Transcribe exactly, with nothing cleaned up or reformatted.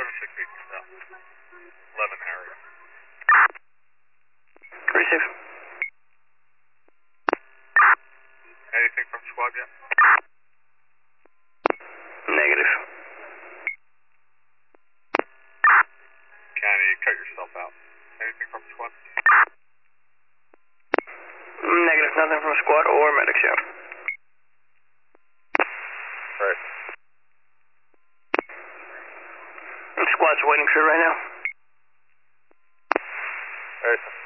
seven six eight south. eleven area. Receive. Anything from squad yet? Negative. County, you cut yourself out. Anything from squad? Negative, nothing from squad or medics yet. Right. Squad's waiting for you right now. Alright.